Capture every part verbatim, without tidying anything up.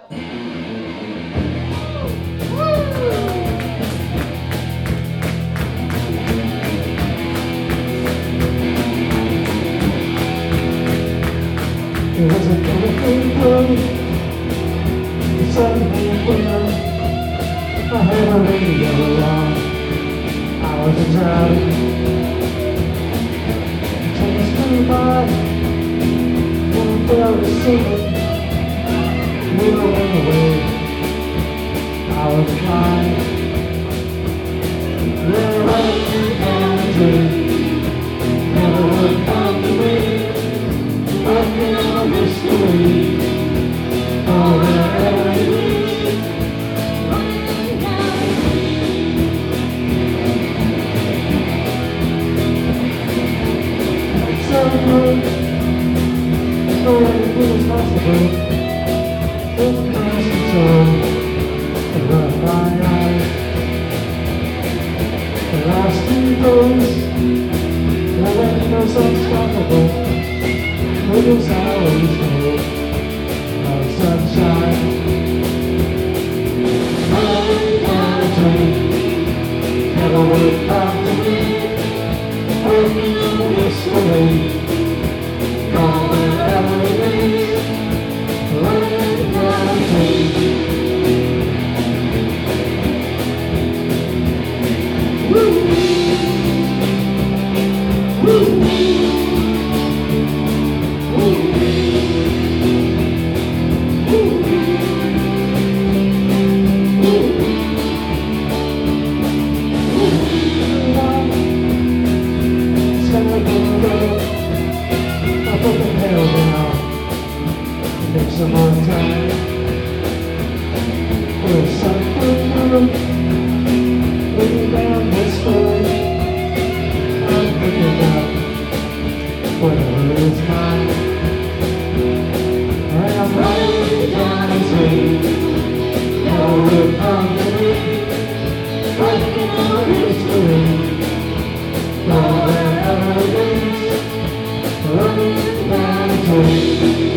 It was a beautiful road, the sun came down. I heard a radio on, I was a child. Trains flew by, one bell was singing. We were on the way, I was flying. There was a country, never would come to me. Walking on the street, oh, wherever it is, walking down the street. It's so good, so everything is possible. It's nice and so, and run my eyes. The last two days, the rain was unstoppable. It was always full of sunshine. Running down a train, never would come to me. Working on this way, gone wherever it is. Running down a train. Woo! Woo! Some more time. There's something new way down this way. I'm picking up whatever is mine, and I'm riding down the street. Never will come to me. Walking on this way, go wherever it is. Running down the street.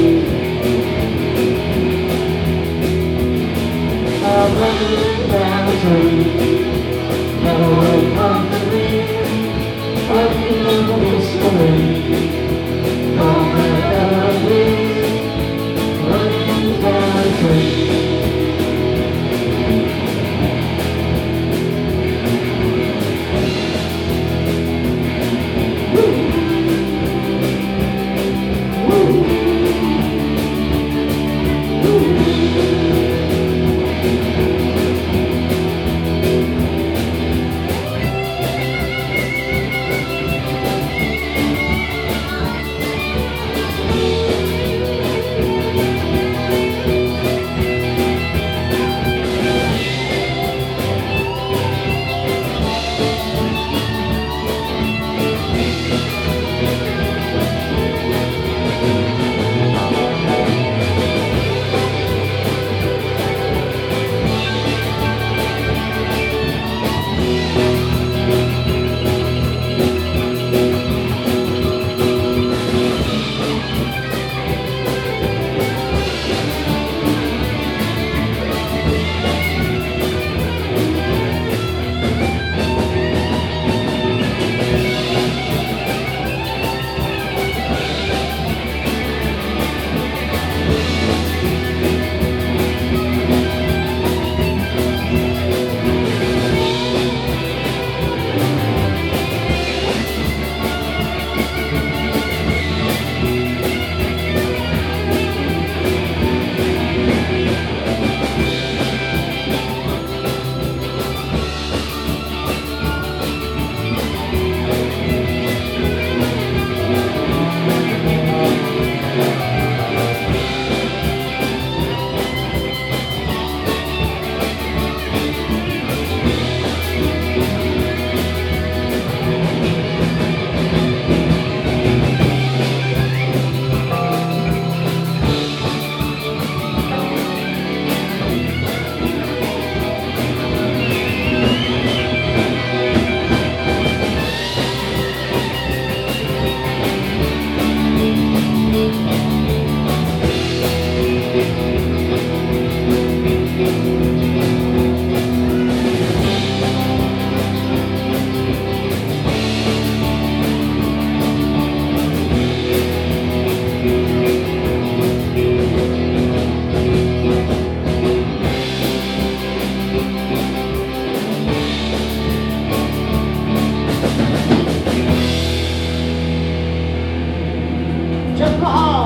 I'm running down the street, never will come to me. Walking on this way, go wherever it is. Running down the street. Woo! Woo!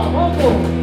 Vamos.